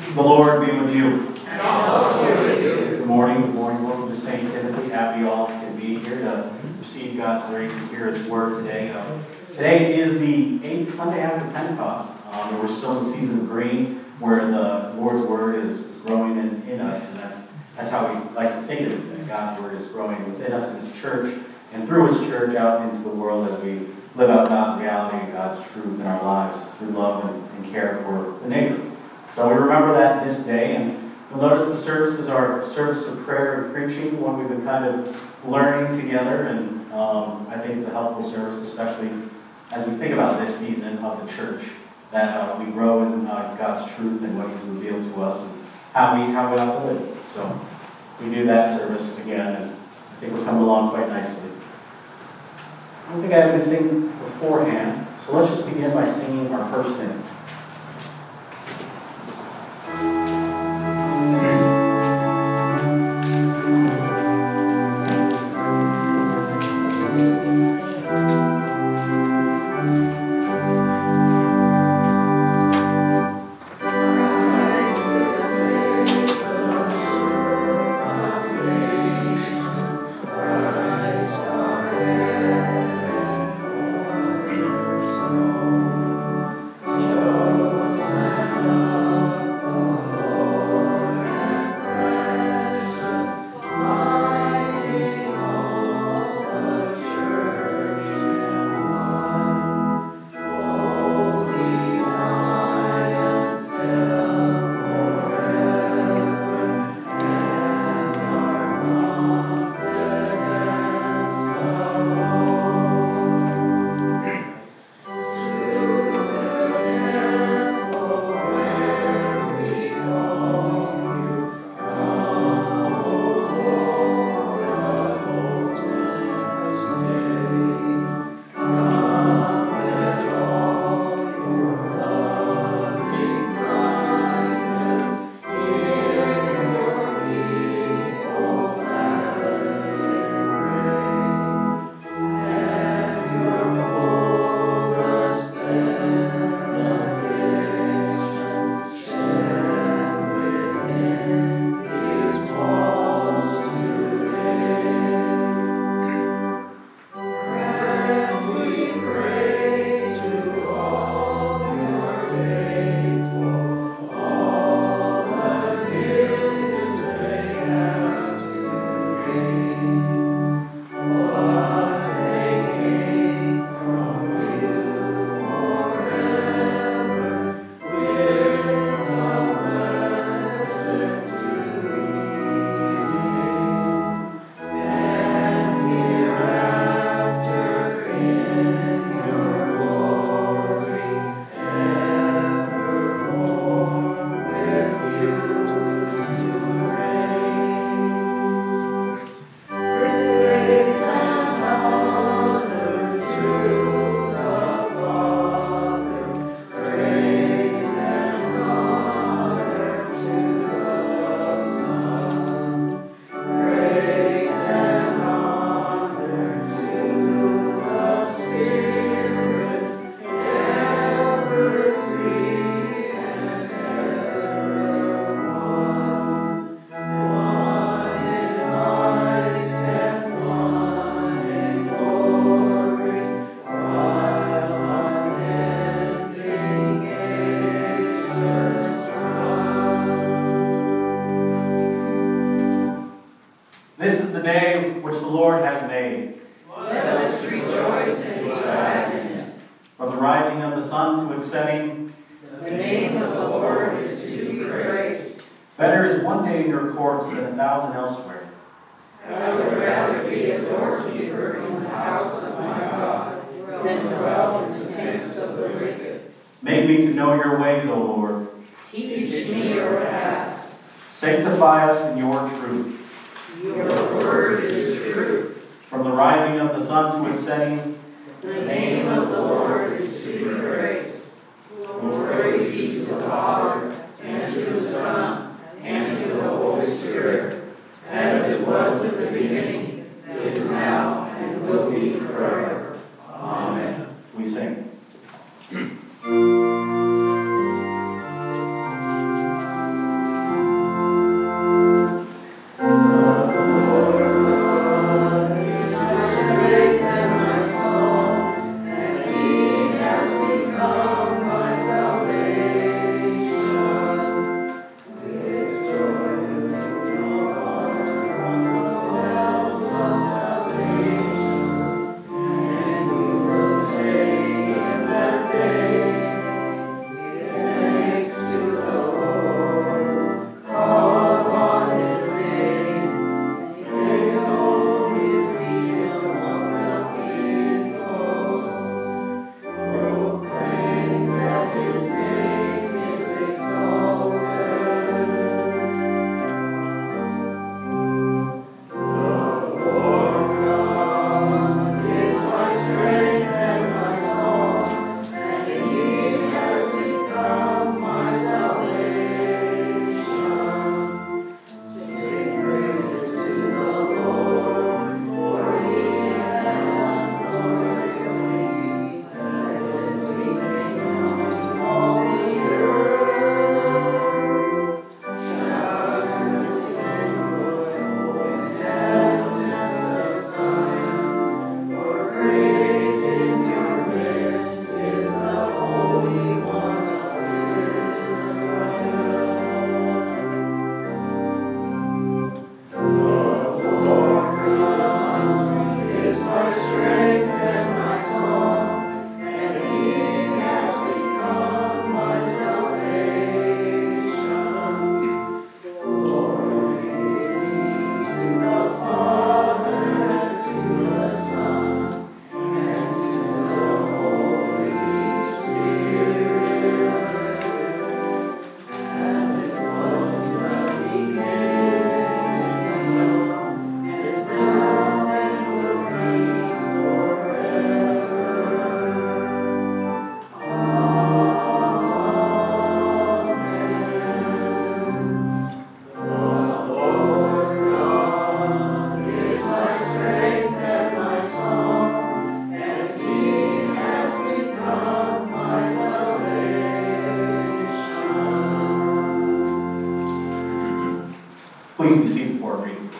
The Lord be with you. And also with you. Good morning. Good morning. Welcome to St. Timothy. Happy you all can be here to receive God's grace and hear His Word today. Today is the 8th Sunday after Pentecost. We're still in the season of grain, where the Lord's Word is growing in us, and that's how we like to think of it, that God's Word is growing within us in His church, and through His church out into the world as we live out God's reality and God's truth in our lives through love and care for the neighbor. So we remember that this day, and you'll notice the service is our service of prayer and preaching, one we've been kind of learning together, and I think it's a helpful service, especially as we think about this season of the church, that we grow in God's truth and what He's revealed to us and how we ought to live. So we do that service again, and I think we're coming along quite nicely. I don't think I have anything beforehand, so let's just begin by singing our first hymn. Make me to know your ways, O Lord. Teach me your paths. Sanctify us in your truth. Your word is truth. From the rising of the sun to its setting, the name of the Lord is to be praised. Glory be to the Father, and to the Son, and to the Holy Spirit, as it was in the beginning, is now, and will be forever. Amen. We sing. Please be seated for a reading.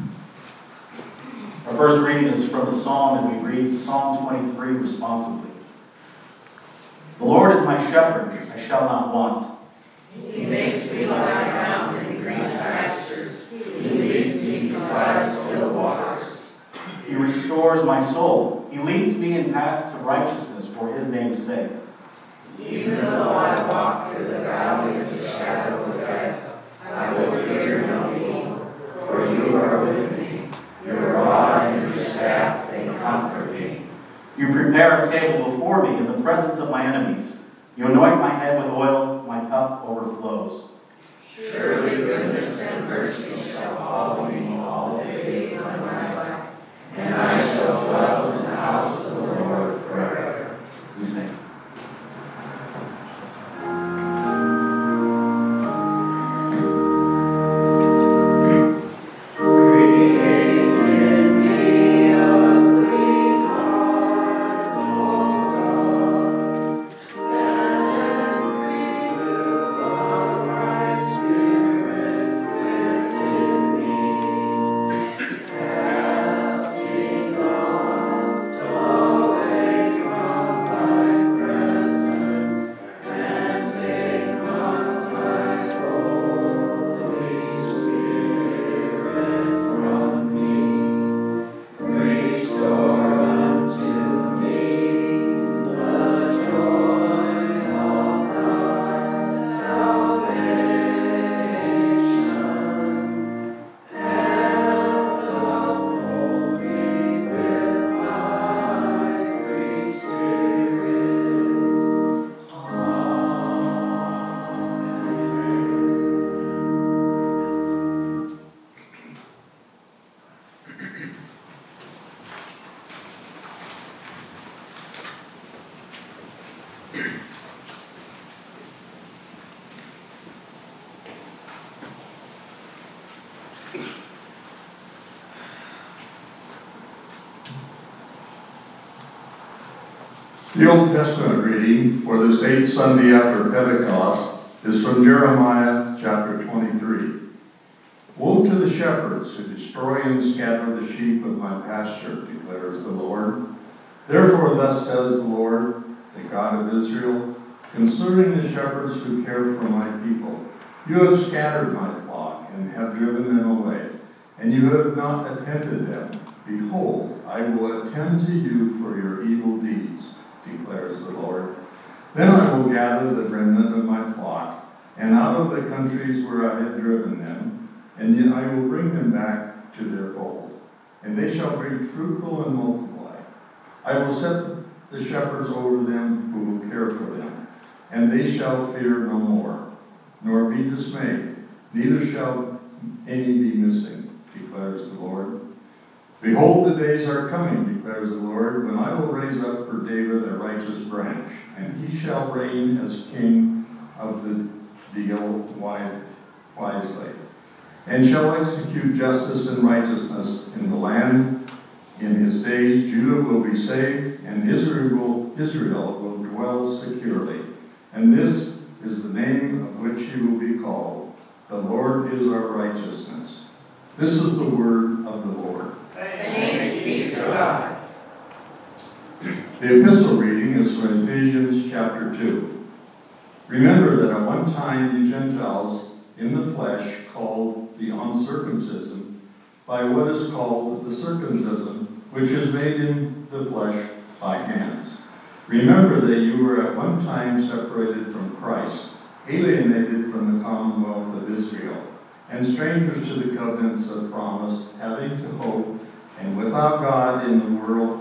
Our first reading is from the Psalm, and we read Psalm 23 responsibly. The Lord is my shepherd, I shall not want. He makes me lie down in green pastures. He leads me beside still waters. He restores my soul. He leads me in paths of righteousness for his name's sake. Even though I walk through the valley of the shadow of death, I will fear no evil, for you are with me. Your rod and your staff, they comfort me. You prepare a table before me in the presence of my enemies. You anoint my head with oil, my cup overflows. Surely goodness and mercy shall follow me all the days of my life, and I shall dwell in the house of the Lord forever. We sing. The Old Testament reading for this 8th Sunday after Pentecost is from Jeremiah chapter 23. Woe to the shepherds who destroy and scatter the sheep of my pasture, declares the Lord. Therefore thus says the Lord, the God of Israel, concerning the shepherds who care for my people. You have scattered my flock and have driven them away, and you have not attended them. Behold, I will attend to you for your evil deeds, declares the Lord. Then I will gather the remnant of my flock, and out of the countries where I have driven them, and yet I will bring them back to their fold, and they shall be fruitful and multiply. I will set the shepherds over them who will care for them, and they shall fear no more, nor be dismayed, neither shall any be missing, declares the Lord. Behold, the days are coming, declares the Lord, when I will raise up for David a righteous branch, and he shall reign as king of the deal wisely, and shall execute justice and righteousness in the land. In his days Judah will be saved, and Israel will dwell securely. And this is the name of which he will be called. The Lord is our righteousness. This is the word of the Lord. Thanks be to God. The epistle reading is from Ephesians chapter 2. Remember that at one time you Gentiles in the flesh called the uncircumcision by what is called the circumcision, which is made in the flesh by hands. Remember that you were at one time separated from Christ, alienated from the commonwealth of Israel, and strangers to the covenants of promise, having to hope, and without God in the world.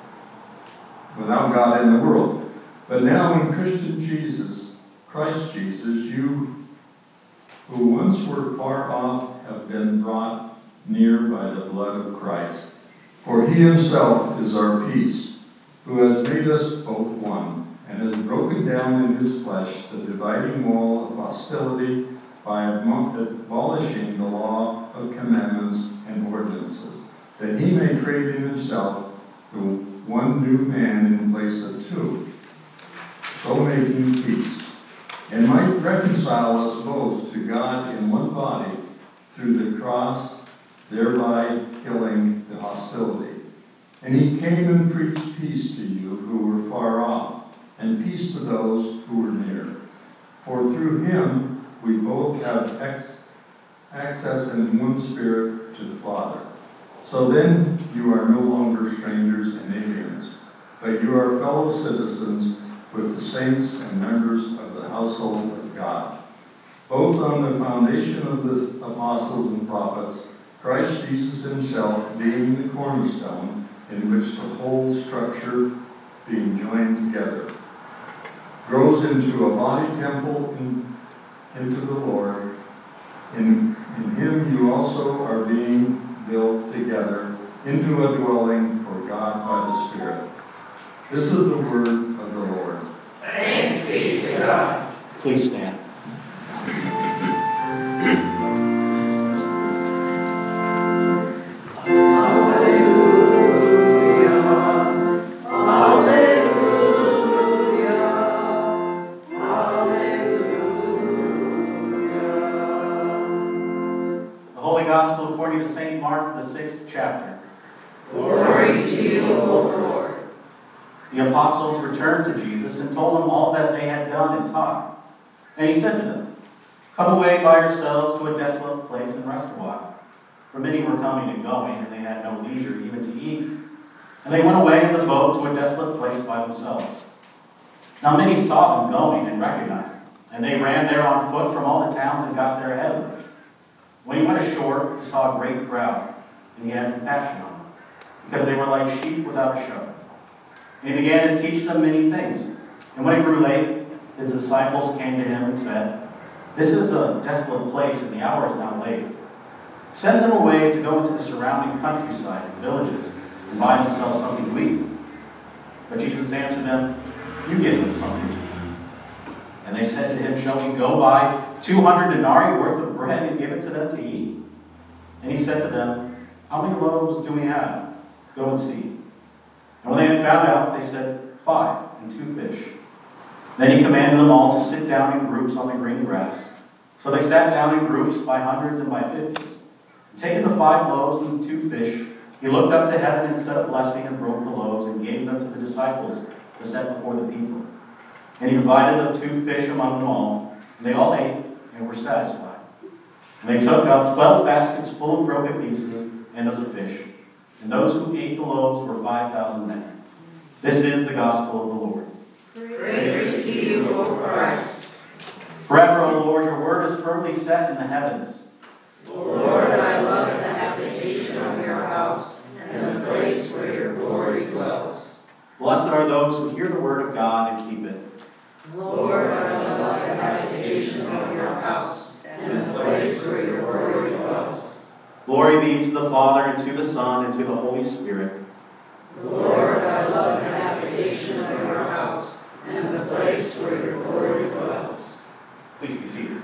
But now in Christ Jesus, you who once were far off have been brought near by the blood of Christ. For he himself is our peace, who has made us both one, and has broken down in his flesh the dividing wall of hostility by abolishing the law of commandments and ordinances, that he may create in himself the one new man in place of two, so making peace, and might reconcile us both to God in one body through the cross, thereby killing the hostility. And he came and preached peace to you who were far off, and peace to those who were near. For through him we both have access in one Spirit to the Father. So then you are no longer strangers and aliens, but you are fellow citizens with the saints and members of the household of God, both on the foundation of the apostles and prophets, Christ Jesus himself being the cornerstone, in which the whole structure, being joined together, grows into a body temple into the Lord. In him you also are being built together into a dwelling for God by the Spirit. This is the word of the Lord. Thanks be to God. Please stand. Gospel according to St. Mark, the 6th chapter. Glory to you, O Lord. The apostles returned to Jesus and told him all that they had done and taught. And he said to them, "Come away by yourselves to a desolate place and rest a while." For many were coming and going, and they had no leisure even to eat. And they went away in the boat to a desolate place by themselves. Now many saw them going and recognized them, and they ran there on foot from all the towns and got there ahead of them. When he went ashore, he saw a great crowd, and he had compassion on them, because they were like sheep without a shepherd. And he began to teach them many things. And when it grew late, his disciples came to him and said, "This is a desolate place, and the hour is now late. Send them away to go into the surrounding countryside and villages, and buy themselves something to eat." But Jesus answered them, "You give them something to eat." And they said to him, "Shall we go buy 200 denarii worth of bread and give it to them to eat?" And he said to them, "How many loaves do we have? Go and see." And when they had found out, they said, 5 and 2 fish. Then he commanded them all to sit down in groups on the green grass. So they sat down in groups by hundreds and by 50s. And taking the 5 loaves and the 2 fish, he looked up to heaven and said a blessing and broke the loaves and gave them to the disciples to set before the people. And he divided the 2 fish among them all, and they all ate and were satisfied. And they took up 12 baskets full of broken pieces and of the fish. And those who ate the loaves were 5,000 men. This is the gospel of the Lord. Praise to you, O Christ. Forever, O Lord, your word is firmly set in the heavens. Lord, I love the habitation of your house and the place where your glory dwells. Blessed are those who hear the word of God and keep it. Lord, I love the habitation of your house and the place where your glory dwells. Glory be to the Father, and to the Son, and to the Holy Spirit. Lord, I love the habitation of your house and the place where your glory dwells. Please be seated.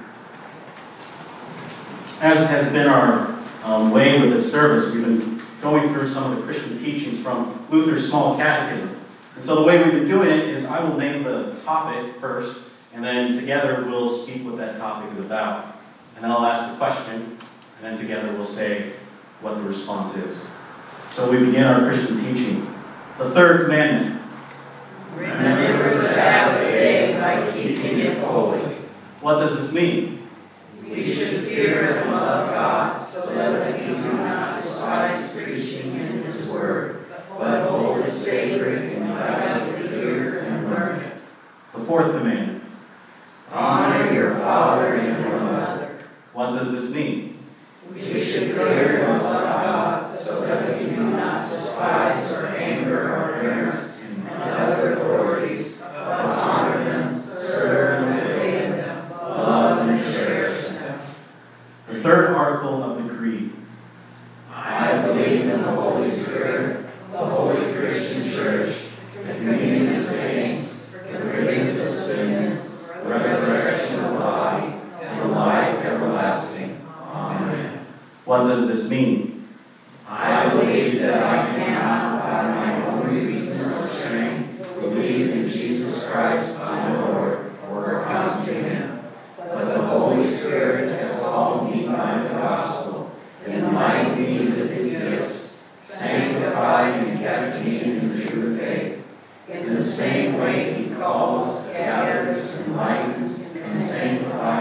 As has been our way with this service, we've been going through some of the Christian teachings from Luther's Small Catechism. And so the way we've been doing it is I will name the topic first, and then together we'll speak what that topic is about. And then I'll ask the question, and then together we'll say what the response is. So we begin our Christian teaching. The third commandment. Remember the Sabbath day by keeping it holy. What does this mean? We should fear and love God so that we do not despise preaching in his word, but hold it sacred and gladly hear and learn it. The fourth commandment. Honor your father and your mother. What does this mean? We should fear and love God so that we do not despise or anger our parents and other authorities, but honor them, serve and obey them, love and cherish them. The third article of the Creed. I believe in the Holy Spirit, the Holy Christian Church, the communion of saints, the forgiveness of sins, the resurrection of the body, and the life everlasting. Amen. What does this mean? I believe that I cannot, by my own reason or strength, believe in Jesus Christ my Lord, or come to him. But the Holy Spirit has called me by the gospel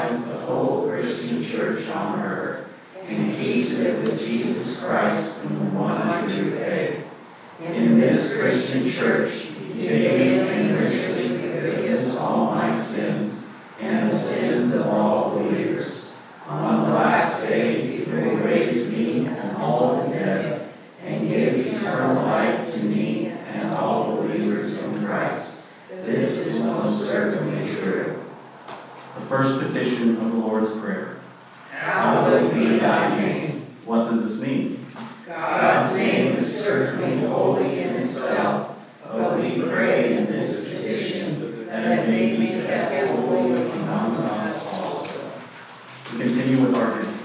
unifies the whole Christian church on earth and keeps it with Jesus Christ in the one true faith. In this Christian church, daily and richly forgives all my sins and the sins of all believers. On the last day, he will raise me and all the dead and give eternal life to me and all believers in Christ. This is most certainly true. The first petition of the Lord's Prayer. Hallowed be thy name. What does this mean? God's name is certainly holy in itself, but we pray in this petition that it may be kept holy among us also. We continue with our hymn.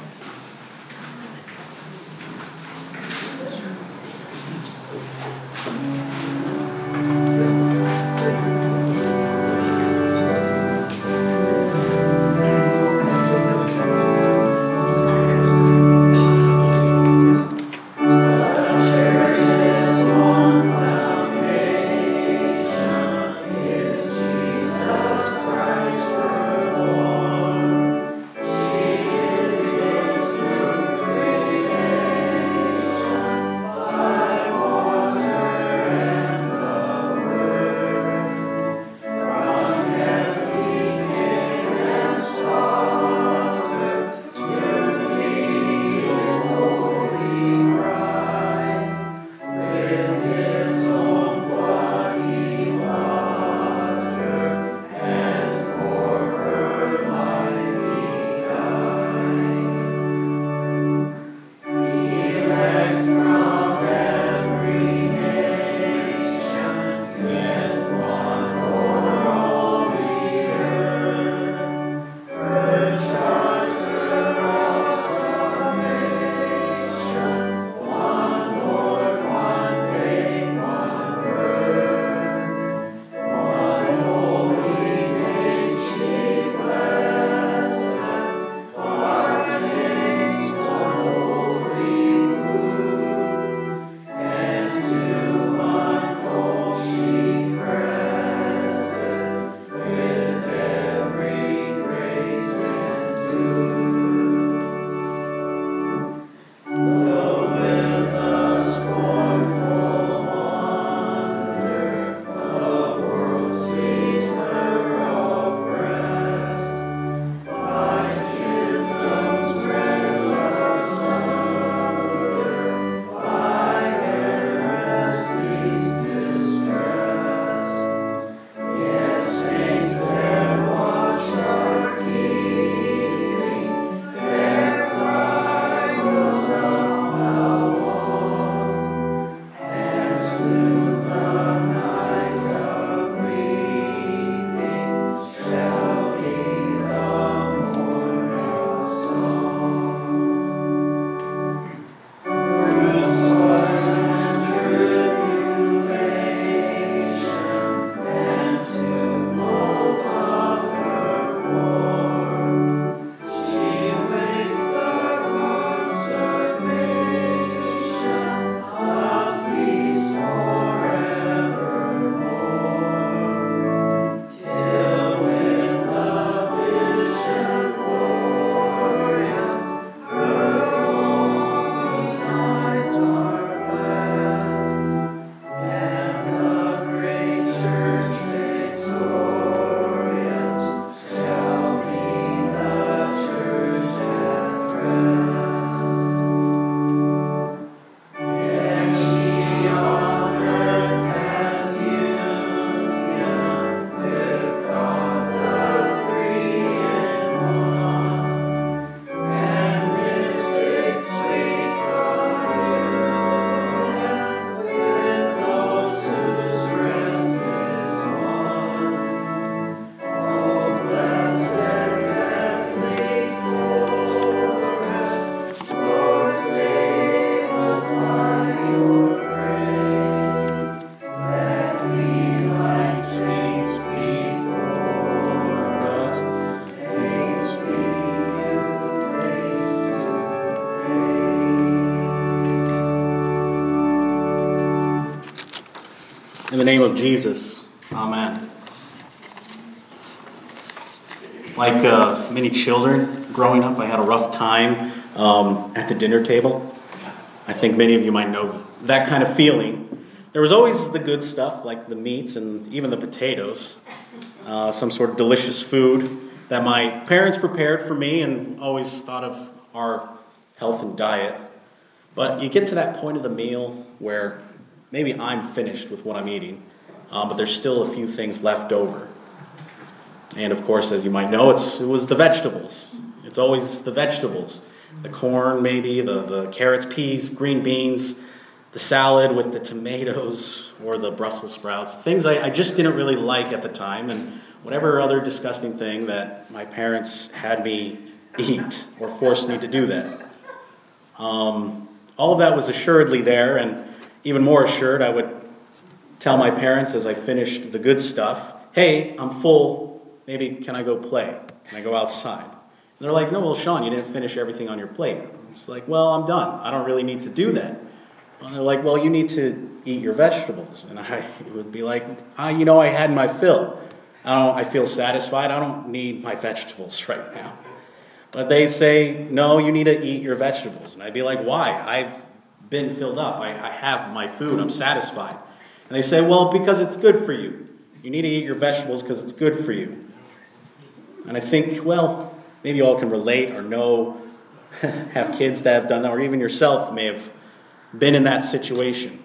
In the name of Jesus, amen. Like many children growing up, I had a rough time at the dinner table. I think many of you might know that kind of feeling. There was always the good stuff, like the meats and even the potatoes, some sort of delicious food that my parents prepared for me and always thought of our health and diet. But you get to that point of the meal where maybe I'm finished with what I'm eating, but there's still a few things left over. And of course, as you might know, it was the vegetables. It's always the vegetables. The corn, maybe, the carrots, peas, green beans, the salad with the tomatoes or the Brussels sprouts. Things I just didn't really like at the time, and whatever other disgusting thing that my parents had me eat or forced me to do that. All of that was assuredly there, and even more assured, I would tell my parents as I finished the good stuff, hey, I'm full, maybe can I go play? Can I go outside? And they're like, no, well, Sean, you didn't finish everything on your plate. It's like, well, I'm done. I don't really need to do that. And they're like, well, you need to eat your vegetables. And I would be like, I had my fill. I feel satisfied. I don't need my vegetables right now. But they say, no, you need to eat your vegetables. And I'd be like, why? I've been filled up. I have my food. I'm satisfied. And they say, well, because it's good for you. You need to eat your vegetables because it's good for you. And I think, well, maybe you all can relate or know, have kids that have done that, or even yourself may have been in that situation.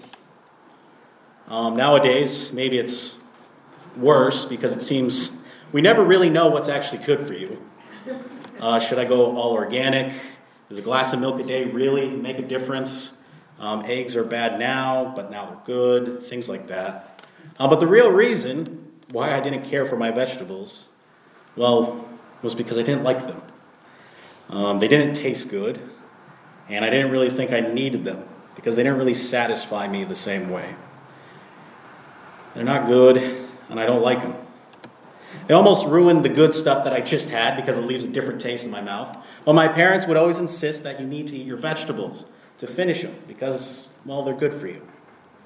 Nowadays, maybe it's worse because it seems we never really know what's actually good for you. Should I go all organic? Does a glass of milk a day really make a difference? Eggs are bad now, but now they're good, things like that. But the real reason why I didn't care for my vegetables, well, was because I didn't like them. They didn't taste good, and I didn't really think I needed them because they didn't really satisfy me the same way. They're not good, and I don't like them. They almost ruined the good stuff that I just had because it leaves a different taste in my mouth. Well, my parents would always insist that you need to eat your vegetables to finish them because, well, they're good for you.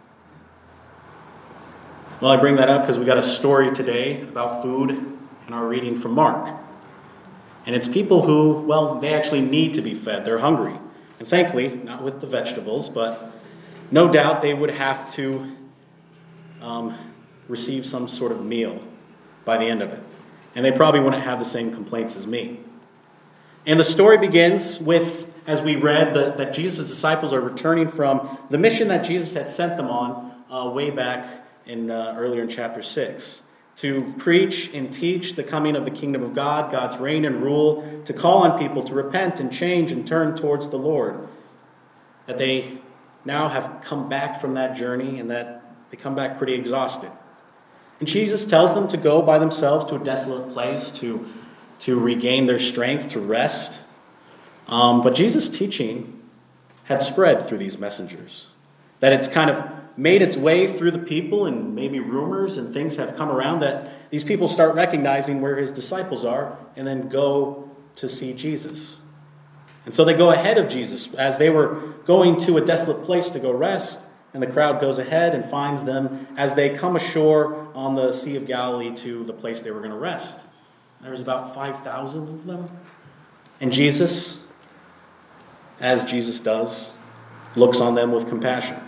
Well, I bring that up because we got a story today about food in our reading from Mark. And it's people who, well, they actually need to be fed. They're hungry. And thankfully, not with the vegetables, but no doubt they would have to receive some sort of meal by the end of it. And they probably wouldn't have the same complaints as me. And the story begins with, as we read, that Jesus' disciples are returning from the mission that Jesus had sent them on way back in earlier in chapter 6. To preach and teach the coming of the kingdom of God, God's reign and rule, to call on people to repent and change and turn towards the Lord. That they now have come back from that journey and that they come back pretty exhausted. And Jesus tells them to go by themselves to a desolate place to regain their strength, to rest. But Jesus' teaching had spread through these messengers. That it's kind of made its way through the people, and maybe rumors and things have come around that these people start recognizing where his disciples are and then go to see Jesus. And so they go ahead of Jesus as they were going to a desolate place to go rest, and the crowd goes ahead and finds them as they come ashore on the Sea of Galilee to the place they were going to rest. There was about 5,000 of them. And Jesus, as Jesus does, looks on them with compassion.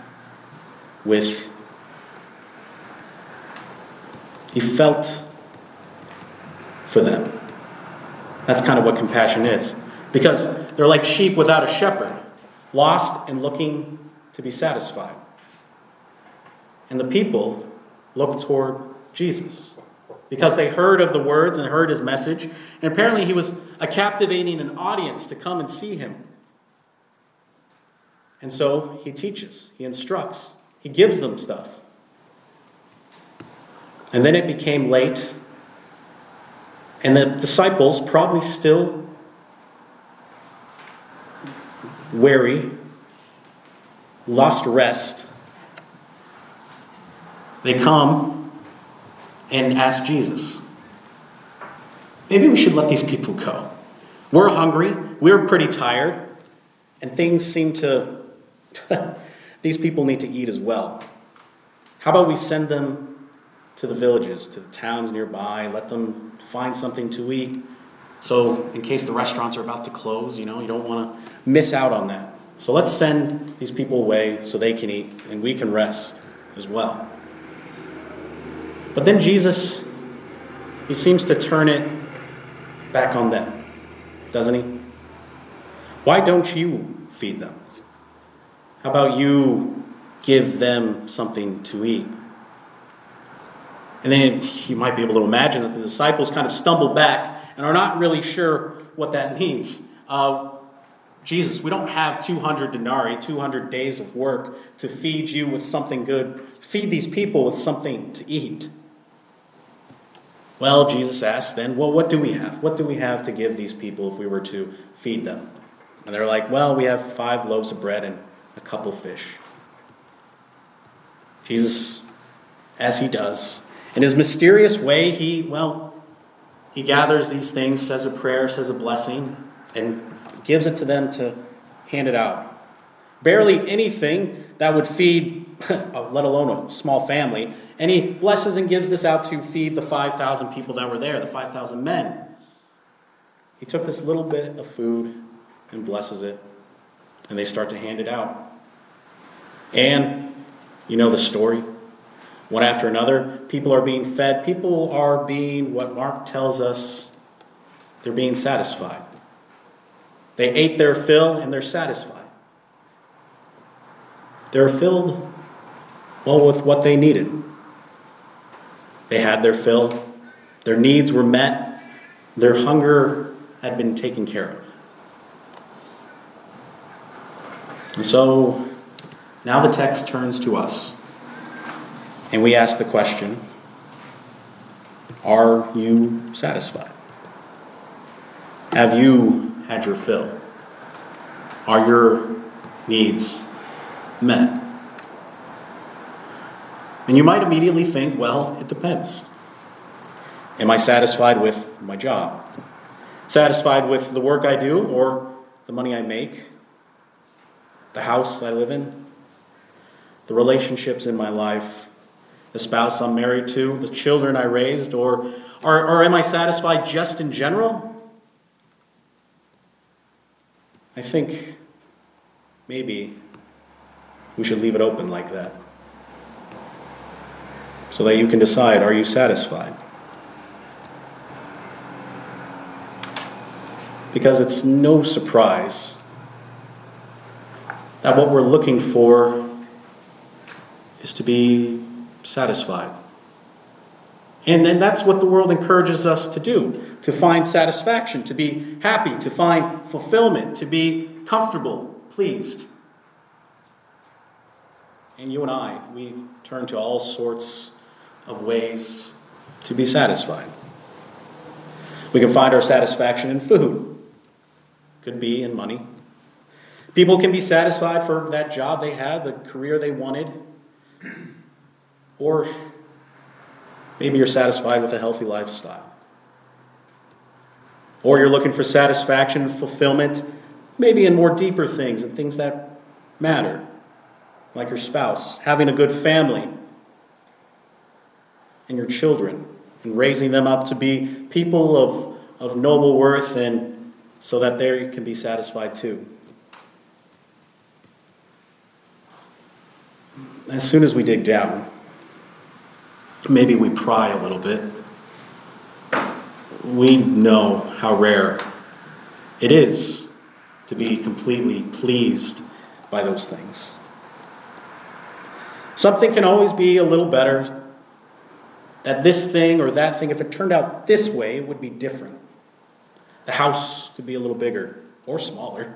He felt for them. That's kind of what compassion is. Because they're like sheep without a shepherd, lost and looking to be satisfied. And the people looked toward Jesus because they heard of the words and heard his message. And apparently he was captivating an audience to come and see him. And so he teaches, he instructs, he gives them stuff. And then it became late. And the disciples, probably still weary, lost rest, they come and ask Jesus, maybe we should let these people go. We're hungry, we're pretty tired, and things seem to, these people need to eat as well. How about we send them to the villages, to the towns nearby, let them find something to eat, So in case the restaurants are about to close, you don't want to miss out on that. So let's send these people away so they can eat and we can rest as well. But then Jesus, he seems to turn it back on them, doesn't he? Why don't you feed them? How about you give them something to eat? And then you might be able to imagine that the disciples kind of stumble back and are not really sure what that means. Jesus, we don't have 200 denarii, 200 days of work to feed you with something good. Feed these people with something to eat. Well, Jesus asked then, well, what do we have? What do we have to give these people if we were to feed them? And they're like, well, we have 5 loaves of bread and a couple fish. Jesus, as he does, in his mysterious way, he gathers these things, says a prayer, says a blessing, and gives it to them to hand it out. Barely anything that would feed, let alone a small family, and he blesses and gives this out to feed the 5,000 people that were there, the 5,000 men. He took this little bit of food and blesses it, and they start to hand it out. And you know the story. One after another, people are being fed. People are being, what Mark tells us, they're being satisfied. They ate their fill and they're satisfied. They're filled, with what they needed. They had their fill. Their needs were met. Their hunger had been taken care of. And so now the text turns to us. And we ask the question, are you satisfied? Have you had your fill? Are your needs met? And you might immediately think, well, it depends. Am I satisfied with my job? Satisfied with the work I do or the money I make? The house I live in? The relationships in my life? The spouse I'm married to, the children I raised, or am I satisfied just in general? I think maybe we should leave it open like that. So that you can decide, are you satisfied? Because it's no surprise that what we're looking for is to be satisfied. And that's what the world encourages us to do, to find satisfaction, to be happy, to find fulfillment, to be comfortable, pleased. And you and I, we turn to all sorts of ways to be satisfied. We can find our satisfaction in food. Could be in money. People can be satisfied for that job they had, the career they wanted. Or maybe you're satisfied with a healthy lifestyle. Or you're looking for satisfaction and fulfillment, maybe in more deeper things and things that matter, like your spouse, having a good family, and your children, and raising them up to be people of noble worth, and so that they can be satisfied too. As soon as we dig down, maybe we pry a little bit. We know how rare it is to be completely pleased by those things. Something can always be a little better. That this thing or that thing, if it turned out this way, it would be different. The house could be a little bigger or smaller.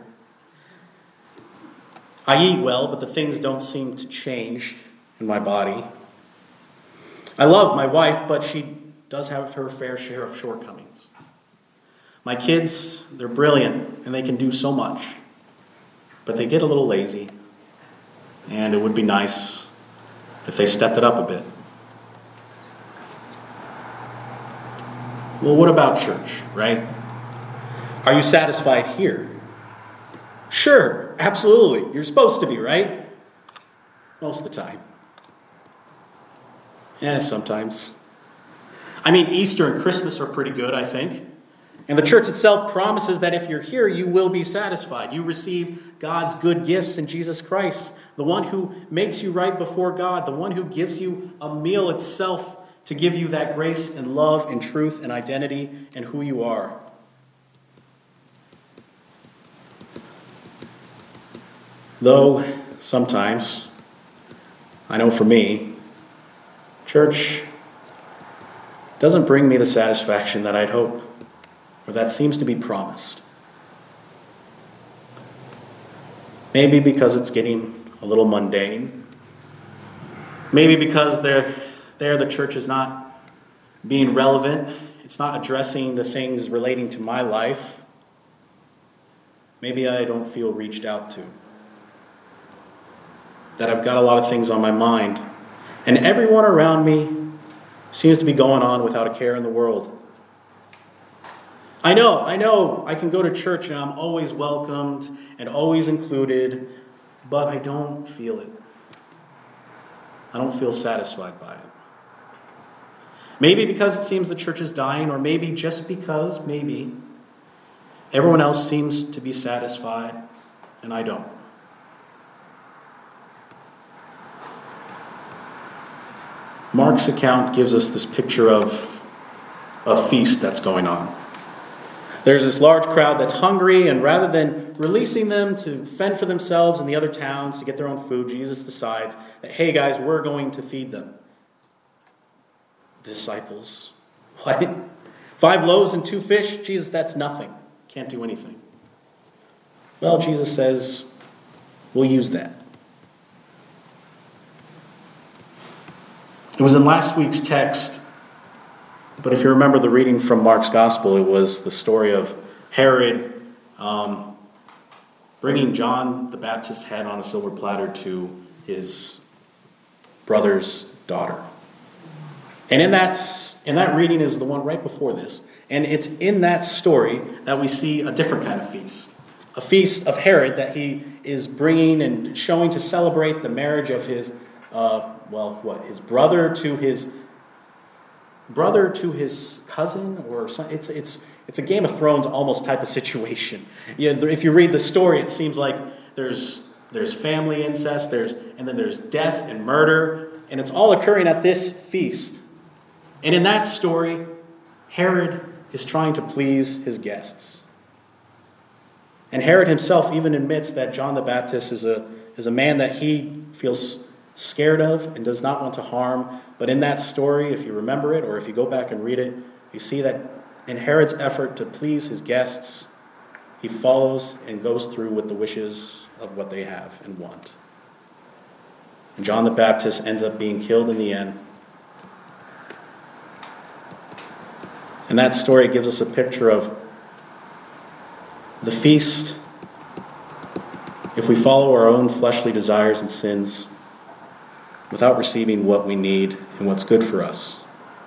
I eat well, but the things don't seem to change in my body. I love my wife, but she does have her fair share of shortcomings. My kids, they're brilliant, and they can do so much. But they get a little lazy, and it would be nice if they stepped it up a bit. Well, what about church, right? Are you satisfied here? Sure, absolutely. You're supposed to be, right? Most of the time. Yeah, sometimes. I mean, Easter and Christmas are pretty good, I think. And the church itself promises that if you're here, you will be satisfied. You receive God's good gifts in Jesus Christ, the one who makes you right before God, the one who gives you a meal itself to give you that grace and love and truth and identity and who you are. Though sometimes, I know for me, church doesn't bring me the satisfaction that I'd hope, or that seems to be promised. Maybe because it's getting a little mundane. Maybe because the church is not being relevant. It's not addressing the things relating to my life. Maybe I don't feel reached out to. That I've got a lot of things on my mind. And everyone around me seems to be going on without a care in the world. I know, I can go to church and I'm always welcomed and always included, but I don't feel it. I don't feel satisfied by it. Maybe because it seems the church is dying, or maybe just because, everyone else seems to be satisfied and I don't. Mark's account gives us this picture of a feast that's going on. There's this large crowd that's hungry, and rather than releasing them to fend for themselves in the other towns to get their own food, Jesus decides that, hey guys, we're going to feed them. Disciples, what? 5 loaves and 2 fish? Jesus, that's nothing. Can't do anything. Well, Jesus says, we'll use that. It was in last week's text, but if you remember the reading from Mark's Gospel, it was the story of Herod bringing John the Baptist's head on a silver platter to his brother's daughter. And in that reading is the one right before this. And it's in that story that we see a different kind of feast. A feast of Herod that he is bringing and showing to celebrate the marriage of his his brother to his cousin, or something. It's a Game of Thrones almost type of situation. If you read the story, it seems like there's family incest, and then there's death and murder, and it's all occurring at this feast. And in that story, Herod is trying to please his guests. And Herod himself even admits that John the Baptist is a man that he feels scared of and does not want to harm. But in that story, if you remember it, or if you go back and read it, you see that in Herod's effort to please his guests, he follows and goes through with the wishes of what they have and want. And John the Baptist ends up being killed in the end. And that story gives us a picture of the feast. If we follow our own fleshly desires and sins without receiving what we need and what's good for us.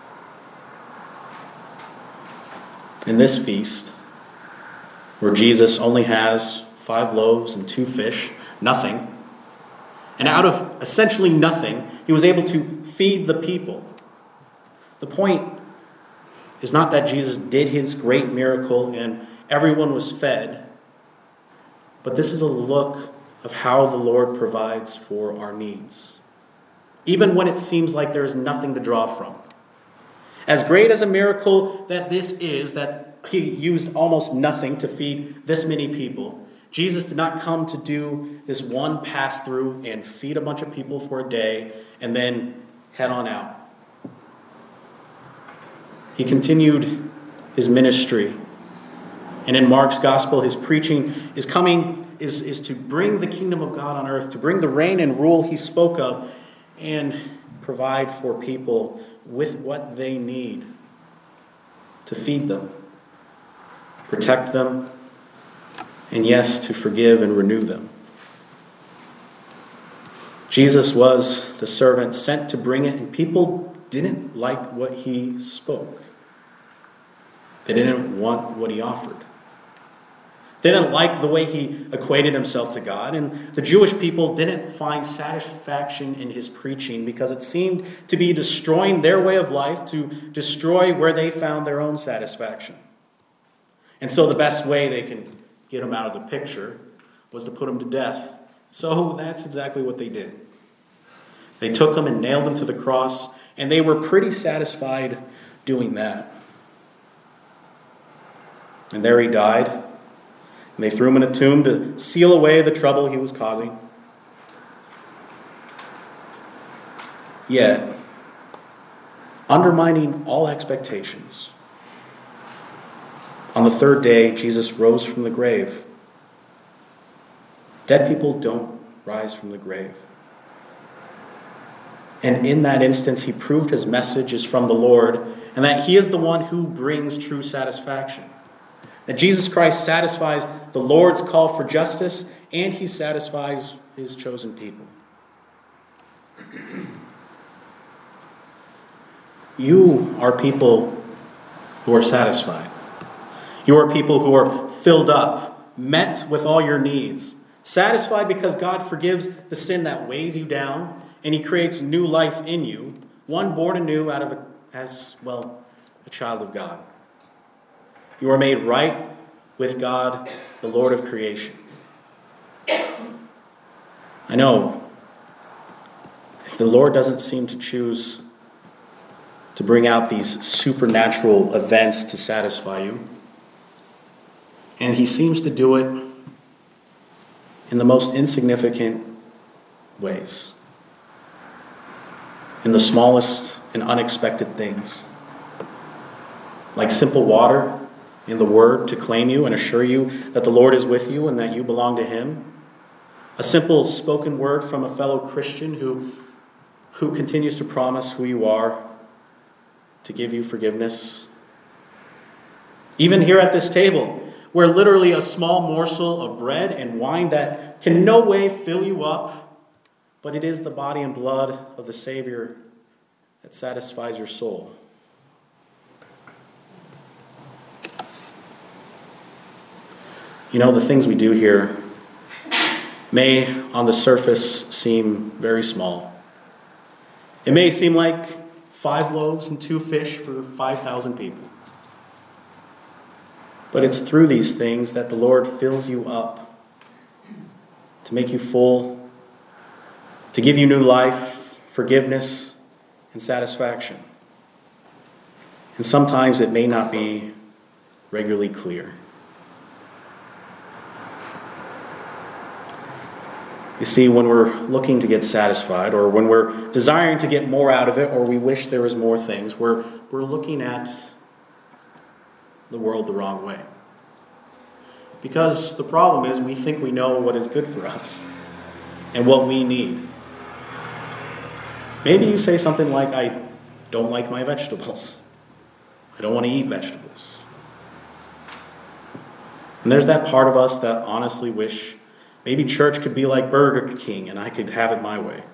In this feast, where Jesus only has 5 loaves and 2 fish, nothing, and out of essentially nothing, he was able to feed the people. The point is not that Jesus did his great miracle and everyone was fed, but this is a look of how the Lord provides for our needs, even when it seems like there is nothing to draw from. As great as a miracle that this is, that he used almost nothing to feed this many people, Jesus did not come to do this one pass through and feed a bunch of people for a day and then head on out. He continued his ministry. And in Mark's gospel, his preaching is to bring the kingdom of God on earth, to bring the reign and rule he spoke of, and provide for people with what they need to feed them, protect them, and yes, to forgive and renew them. Jesus was the servant sent to bring it, and people didn't like what he spoke. They didn't want what he offered. They didn't like the way he equated himself to God, and the Jewish people didn't find satisfaction in his preaching because it seemed to be destroying their way of life, to destroy where they found their own satisfaction. And so the best way they can get him out of the picture was to put him to death. So that's exactly what they did. They took him and nailed him to the cross, and they were pretty satisfied doing that. And there he died, and they threw him in a tomb to seal away the trouble he was causing. Yet, undermining all expectations, on the third day, Jesus rose from the grave. Dead people don't rise from the grave. And in that instance, he proved his message is from the Lord, and that he is the one who brings true satisfaction. That Jesus Christ satisfies the Lord's call for justice, and he satisfies his chosen people. You are people who are satisfied. You are people who are filled up, met with all your needs, satisfied because God forgives the sin that weighs you down, and he creates new life in you, one born anew out of a child of God. You are made right with God, the Lord of creation. I know the Lord doesn't seem to choose to bring out these supernatural events to satisfy you. And he seems to do it in the most insignificant ways, in the smallest and unexpected things, like simple water in the Word to claim you and assure you that the Lord is with you and that you belong to him, a simple spoken word from a fellow Christian who continues to promise who you are, to give you forgiveness. Even here at this table, where literally a small morsel of bread and wine that can no way fill you up, but it is the body and blood of the Savior that satisfies your soul. You know, the things we do here may, on the surface, seem very small. It may seem like 5 loaves and 2 fish for 5,000 people. But it's through these things that the Lord fills you up to make you full, to give you new life, forgiveness, and satisfaction. And sometimes it may not be regularly clear. You see, when we're looking to get satisfied, or when we're desiring to get more out of it, or we wish there was more things, we're looking at the world the wrong way. Because the problem is we think we know what is good for us and what we need. Maybe you say something like, I don't like my vegetables. I don't want to eat vegetables. And there's that part of us that honestly wish maybe church could be like Burger King and I could have it my way.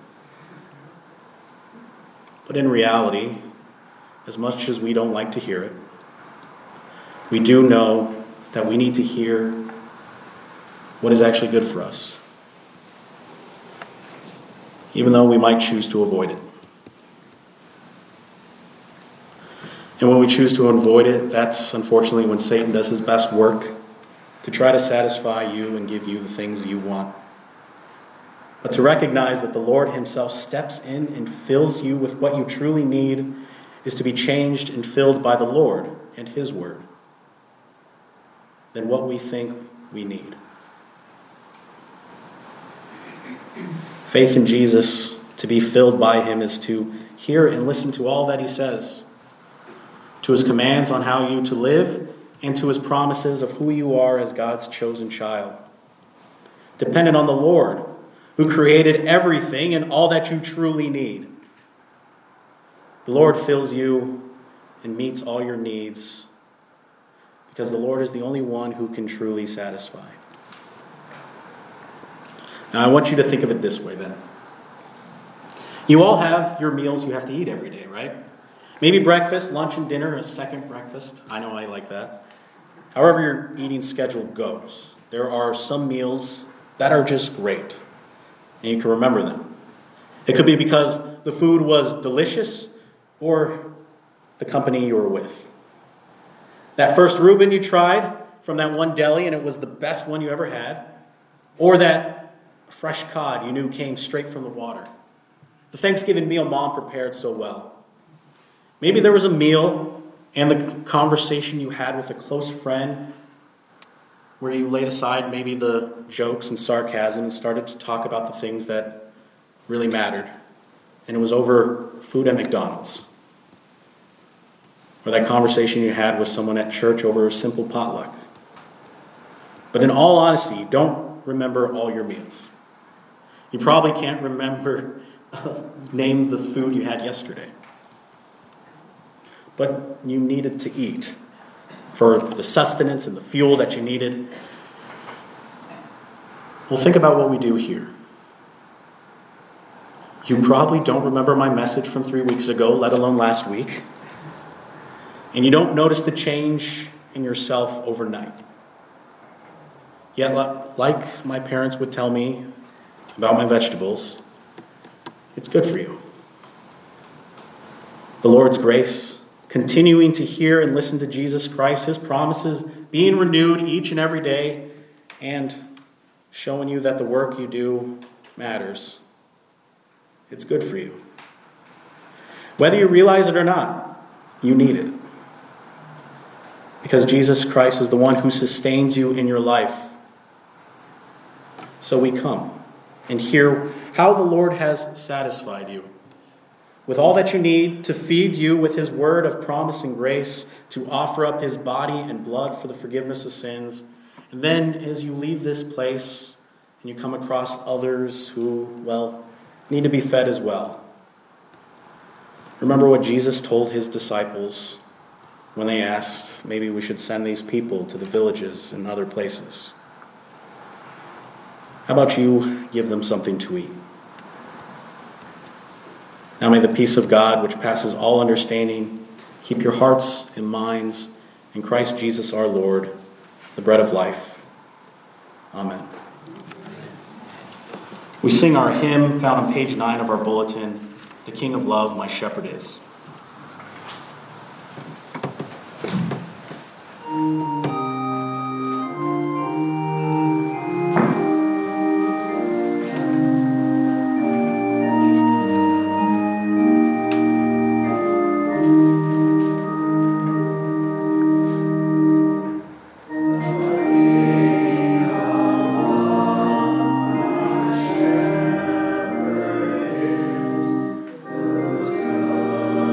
But in reality, as much as we don't like to hear it, we do know that we need to hear what is actually good for us, even though we might choose to avoid it. And when we choose to avoid it, that's unfortunately when Satan does his best work to try to satisfy you and give you the things you want. But to recognize that the Lord himself steps in and fills you with what you truly need is to be changed and filled by the Lord and his word than what we think we need. Faith in Jesus, to be filled by him, is to hear and listen to all that he says, to his commands on how you to live, and to his promises of who you are as God's chosen child. Dependent on the Lord, who created everything and all that you truly need. The Lord fills you and meets all your needs, because the Lord is the only one who can truly satisfy. Now I want you to think of it this way then. You all have your meals you have to eat every day, right? Maybe breakfast, lunch, and dinner, a second breakfast. I know I like that. However your eating schedule goes, there are some meals that are just great, and you can remember them. It could be because the food was delicious or the company you were with. That first Reuben you tried from that one deli and it was the best one you ever had, or that fresh cod you knew came straight from the water. The Thanksgiving meal Mom prepared so well. Maybe there was a meal and the conversation you had with a close friend where you laid aside maybe the jokes and sarcasm and started to talk about the things that really mattered. And it was over food at McDonald's. Or that conversation you had with someone at church over a simple potluck. But in all honesty, don't remember all your meals. You probably can't remember, name the food you had yesterday. But you needed to eat for the sustenance and the fuel that you needed. Well, think about what we do here. You probably don't remember my message from 3 weeks ago, let alone last week. And you don't notice the change in yourself overnight. Yet, like my parents would tell me about my vegetables, it's good for you. The Lord's grace, continuing to hear and listen to Jesus Christ, his promises, being renewed each and every day, and showing you that the work you do matters. It's good for you. Whether you realize it or not, you need it. Because Jesus Christ is the one who sustains you in your life. So we come and hear how the Lord has satisfied you with all that you need to feed you with his word of promise and grace, to offer up his body and blood for the forgiveness of sins. And then as you leave this place and you come across others who, need to be fed as well. Remember what Jesus told his disciples when they asked, maybe we should send these people to the villages and other places. How about you give them something to eat? Now may the peace of God, which passes all understanding, keep your hearts and minds in Christ Jesus our Lord, the bread of life. Amen. We sing our hymn found on page 9 of our bulletin, "The King of Love, My Shepherd Is." Love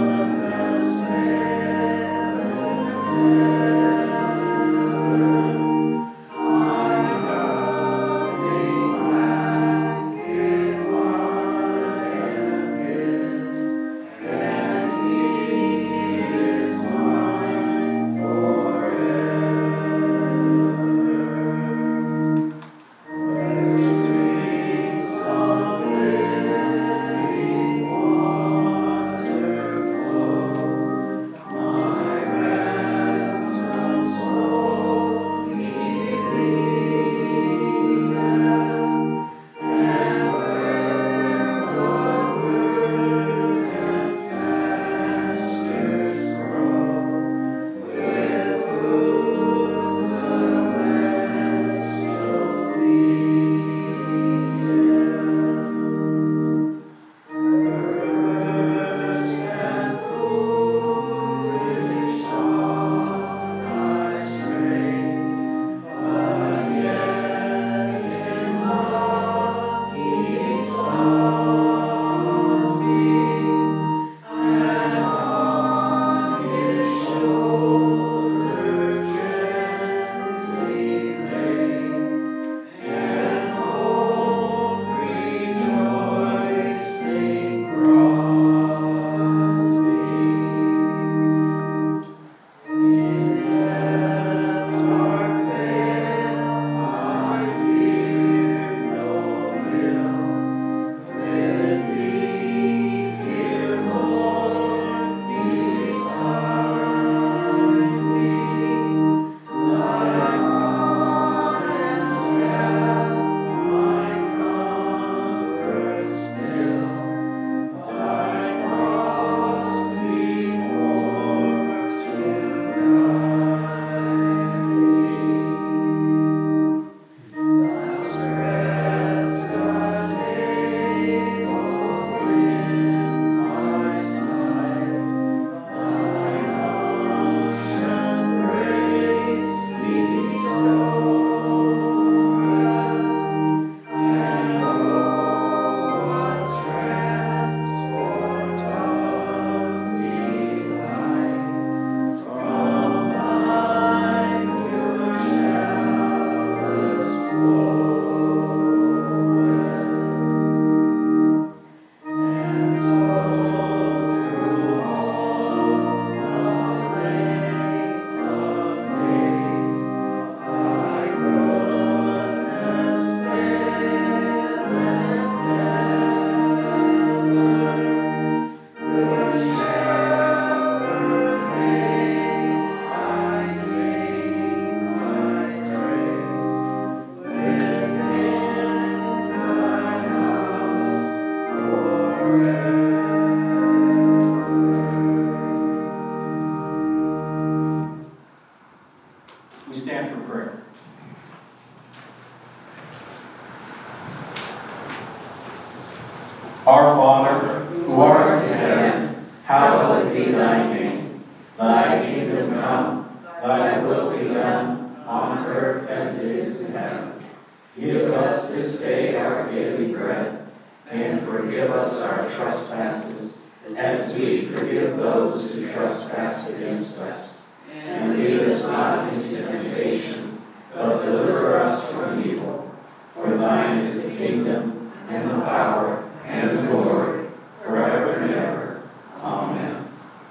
Our Father, who art in heaven, hallowed be thy name. Thy kingdom come, thy will be done, on earth as it is in heaven. Give us this day our daily bread, and forgive us our trespasses, as we forgive those who trespass against us. And lead us not into temptation, but deliver us from evil. For thine is the kingdom, and the power, and the glory, forever and ever. Amen.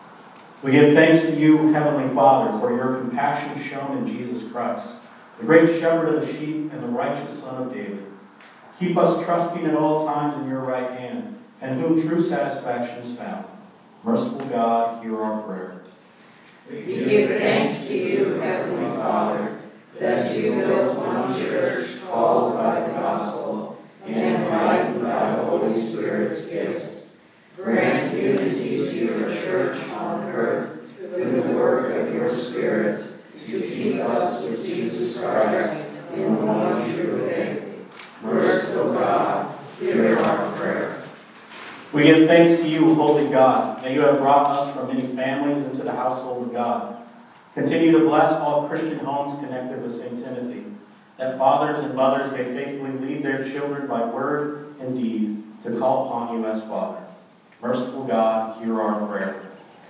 We give thanks to you, Heavenly Father, for your compassion shown in Jesus Christ, the great shepherd of the sheep and the righteous Son of David. Keep us trusting at all times in your right hand, and whom true satisfaction is found. Merciful God, hear our prayer. We give thanks to you, Heavenly Father, that you built one church called by the gospel and enlightened by the Holy Spirit's gifts. Grant unity to your church on earth through the work of your Spirit to keep us with Jesus Christ in one true faith. Merciful God, hear our prayer. We give thanks to you, holy God, that you have brought us from many families into the household of God. Continue to bless all Christian homes connected with St. Timothy, that fathers and mothers may faithfully lead their children by word and deed to call upon you as Father. Merciful God, hear our prayer.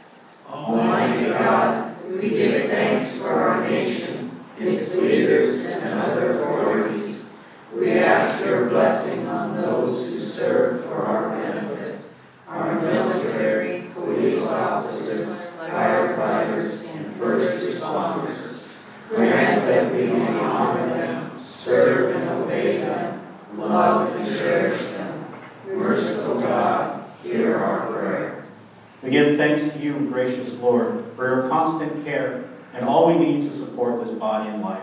Almighty God, we give thanks for our nation, its leaders, and other authorities. We ask your blessing on those who serve for our benefit, our military, police officers, firefighters, and first responders. Grant that we may honor them, serve and obey them, love and cherish them. Merciful God, hear our prayer. We give thanks to you, gracious Lord, for your constant care and all we need to support this body and life.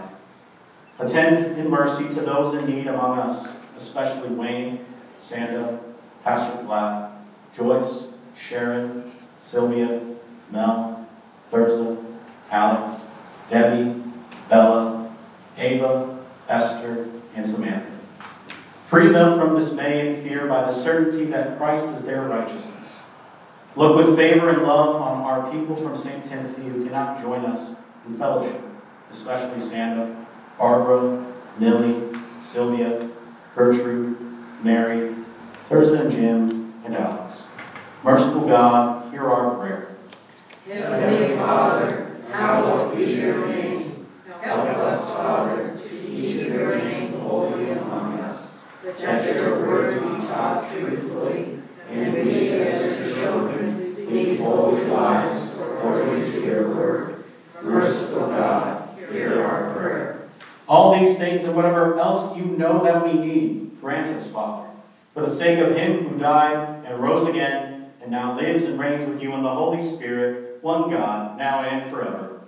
Attend in mercy to those in need among us, especially Wayne, Sandra, Pastor Flath, Joyce, Sharon, Sylvia, Mel, Thurza, Alex, Debbie, Bella, Ava, Esther, and Samantha. Free them from dismay and fear by the certainty that Christ is their righteousness. Look with favor and love on our people from St. Timothy who cannot join us in fellowship, especially Sandra, Barbara, Millie, Sylvia, Gertrude, Mary, Thurza and Jim, and Alex. Merciful God, hear our prayer. Heavenly Father, hallowed be your name. Help us, Father, to keep your name holy among us, that your word be taught truthfully, and we as your children lead holy lives according to your word. Merciful God, hear our prayer. All these things and whatever else you know that we need, grant us, Father, for the sake of him who died and rose again and now lives and reigns with you in the Holy Spirit, one God, now and forever.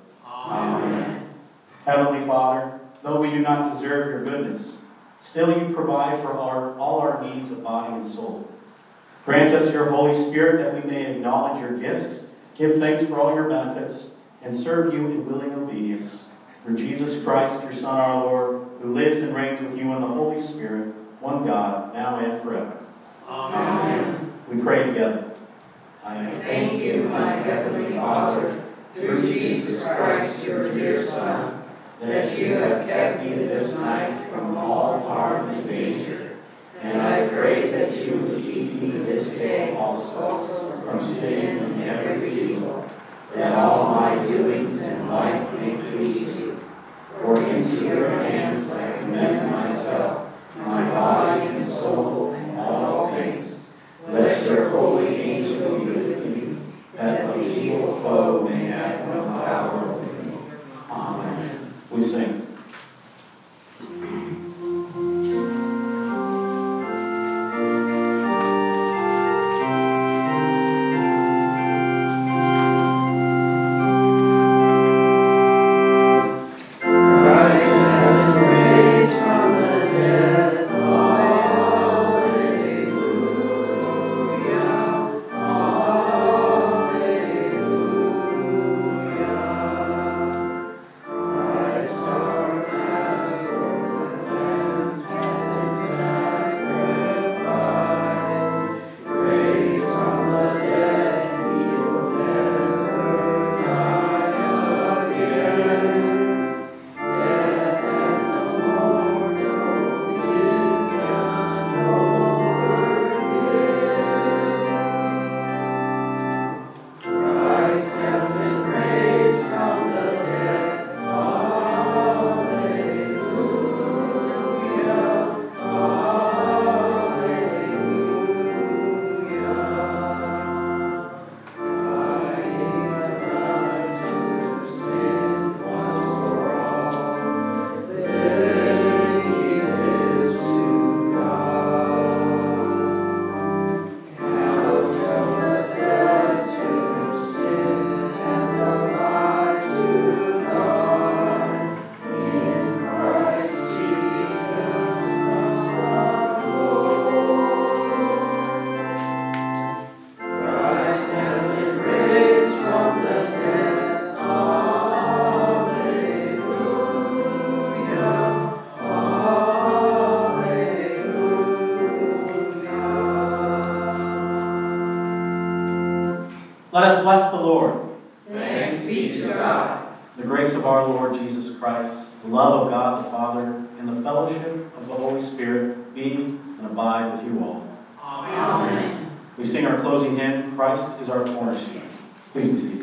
Amen. Heavenly Father, though we do not deserve your goodness, still you provide for all our needs of body and soul. Grant us your Holy Spirit that we may acknowledge your gifts, give thanks for all your benefits, and serve you in willing obedience. Through Jesus Christ, your Son, our Lord, who lives and reigns with you in the Holy Spirit, one God, now and forever. Amen. We pray together. I thank you, my Heavenly Father, through Jesus Christ, your dear Son, that you have kept me this night from all harm and danger. And I pray that you will keep me this day also from sin and every evil, that all my doings in life may please you. For into your hands I commend myself, my body and soul, and all things. Let your holy angel be with me, that the evil foe may have no power over me. Amen. We sing. bless the Lord. Thanks be to God. The grace of our Lord Jesus Christ, the love of God the Father, and the fellowship of the Holy Spirit be and abide with you all. Amen. We sing our closing hymn, Christ is our cornerstone. Please be seated.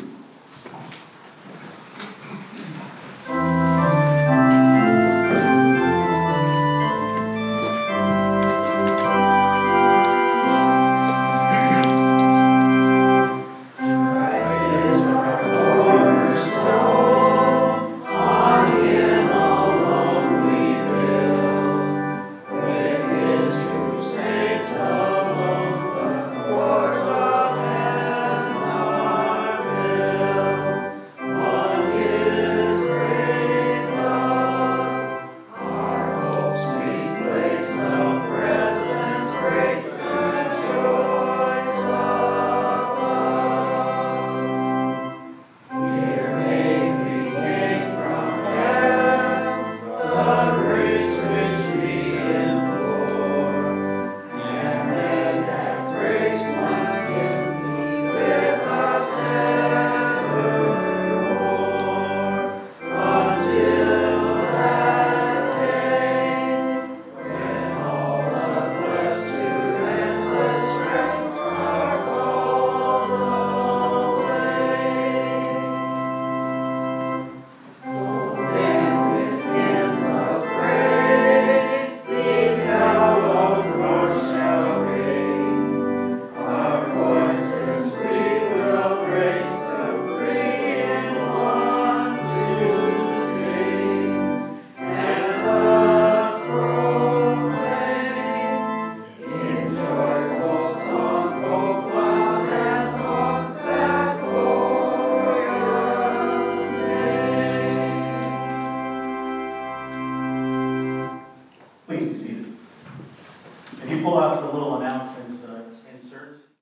Please be seated. If you pull out to the little